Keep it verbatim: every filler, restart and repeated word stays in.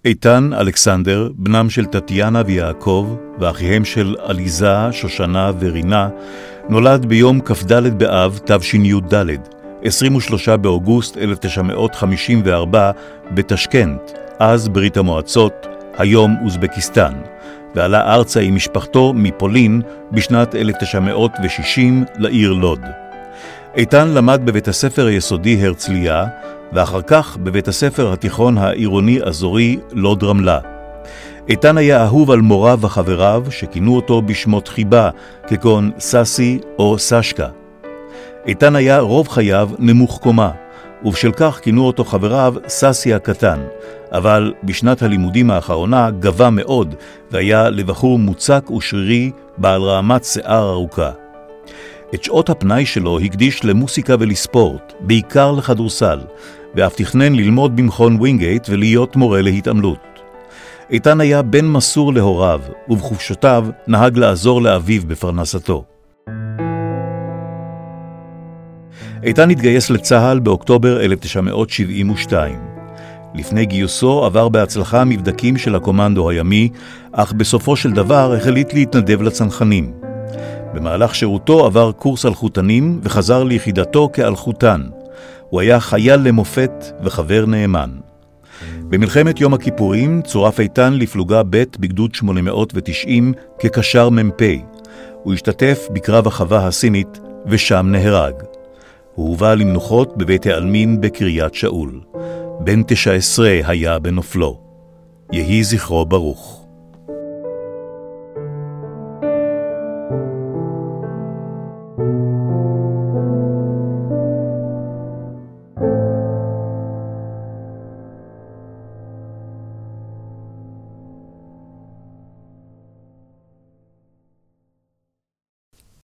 איתן אלכסנדר, בנם של טטיאנה ויעקב, ואחיהם של עליזה, שושנה ורינה, נולד ביום כ"ד באב תש"ד, עשרים ושלושה באוגוסט אלף תשע מאות חמישים וארבע, בתשכנט, אז ברית המועצות, היום אוזבקיסטן, ועלה ארצה עם משפחתו מפולין בשנת אלף תשע מאות ושישים לעיר לוד. איתן למד בבית הספר היסודי הרצליה, ואחר כך בבית הספר התיכון העירוני אזורי לוד רמלה. איתן היה אהוב על מוריו וחבריו שכינו אותו בשמות חיבה, כגון ססי או סשקה. איתן היה רוב חייו נמוך קומה, ובשל כך כינו אותו חבריו ססי הקטן, אבל בשנת הלימודים האחרונה גבה מאוד, והיה לבחור מוצק ושרירי בעל רעמת שיער ארוכה. את שעות הפנאי שלו הקדיש למוסיקה ולספורט, בעיקר לכדורסל, ואף תכנן ללמוד במכון ווינגייט ולהיות מורה להתעמלות. איתן היה בן מסור להוריו, ובחופשותיו נהג לעזור לאביו בפרנסתו. איתן התגייס לצה"ל באוקטובר אלף תשע מאות שבעים ושתיים. לפני גיוסו עבר בהצלחה מבדקים של הקומנדו הימי, אך בסופו של דבר החליט להתנדב לצנחנים. במהלך שירותו עבר קורס אלחוטנים וחזר ליחידתו כאלחוטן. הוא היה חייל למופת וחבר נאמן. במלחמת יום הכיפורים צורף איתן לפלוגה ב' בגדוד שמונה מאות ותשעים כקשר מ"פ. הוא השתתף בקרב החווה הסינית ושם נהרג. הוא הובא למנוחות בבית העלמין בקריית שאול. בן תשע עשרה היה בנופלו. יהי זכרו ברוך.